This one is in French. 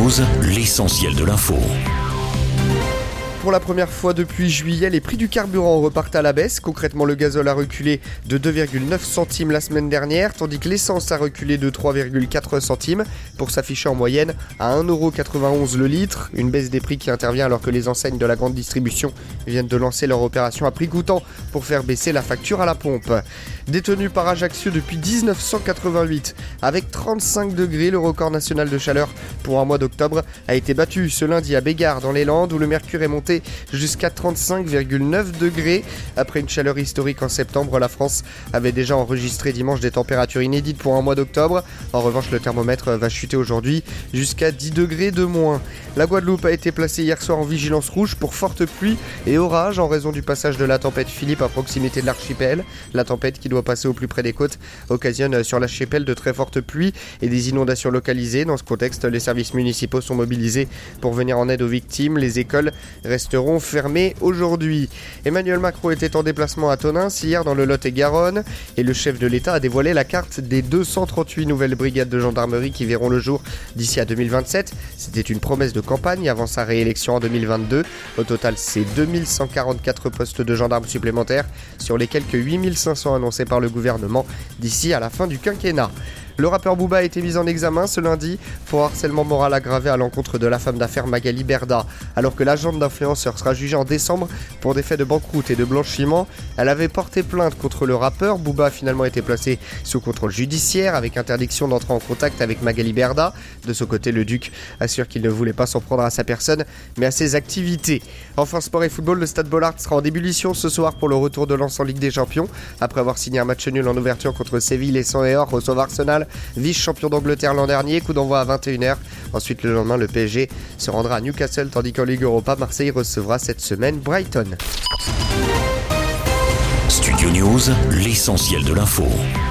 News, l'essentiel de l'info. Pour la première fois depuis juillet, les prix du carburant repartent à la baisse. Concrètement, le gazole a reculé de 2,9 centimes la semaine dernière, tandis que l'essence a reculé de 3,4 centimes pour s'afficher en moyenne à 1,91€ le litre. Une baisse des prix qui intervient alors que les enseignes de la grande distribution viennent de lancer leur opération à prix coûtant pour faire baisser la facture à la pompe. Détenu par Ajaccio depuis 1988, avec 35 degrés, le record national de chaleur pour un mois d'octobre a été battu ce lundi à Bégard dans les Landes où le mercure est monté jusqu'à 35,9 degrés. Après une chaleur historique en septembre, la France avait déjà enregistré dimanche des températures inédites pour un mois d'octobre. En revanche, le thermomètre va chuter aujourd'hui jusqu'à 10 degrés de moins. La Guadeloupe a été placée hier soir en vigilance rouge pour fortes pluies et orages en raison du passage de la tempête Philippe à proximité de l'archipel. La tempête qui doit passer au plus près des côtes occasionne sur l'archipel de très fortes pluies et des inondations localisées. Dans ce contexte, les services municipaux sont mobilisés pour venir en aide aux victimes. Les écoles resteront fermées aujourd'hui. Emmanuel Macron était en déplacement à Tonneins hier dans le Lot-et-Garonne et le chef de l'État a dévoilé la carte des 238 nouvelles brigades de gendarmerie qui verront le jour d'ici à 2027. C'était une promesse de campagne avant sa réélection en 2022. Au total, c'est 2144 postes de gendarmes supplémentaires sur les quelques 8500 annoncés par le gouvernement d'ici à la fin du quinquennat. Le rappeur Booba a été mis en examen ce lundi pour harcèlement moral aggravé à l'encontre de la femme d'affaires Magali Berda. Alors que l'agente d'influenceur sera jugée en décembre pour des faits de banqueroute et de blanchiment, elle avait porté plainte contre le rappeur. Booba a finalement été placé sous contrôle judiciaire avec interdiction d'entrer en contact avec Magali Berda. De son côté, le duc assure qu'il ne voulait pas s'en prendre à sa personne, mais à ses activités. Enfin, sport et football, le Stade Bollaert sera en ébullition ce soir pour le retour de Lens en Ligue des Champions. Après avoir signé un match nul en ouverture contre Séville, les 100 et or reçoivent Arsenal, vice-champion d'Angleterre l'an dernier, coup d'envoi à 21h. Ensuite, le lendemain, le PSG se rendra à Newcastle, tandis qu'en Ligue Europa, Marseille recevra cette semaine Brighton. Studio News, l'essentiel de l'info.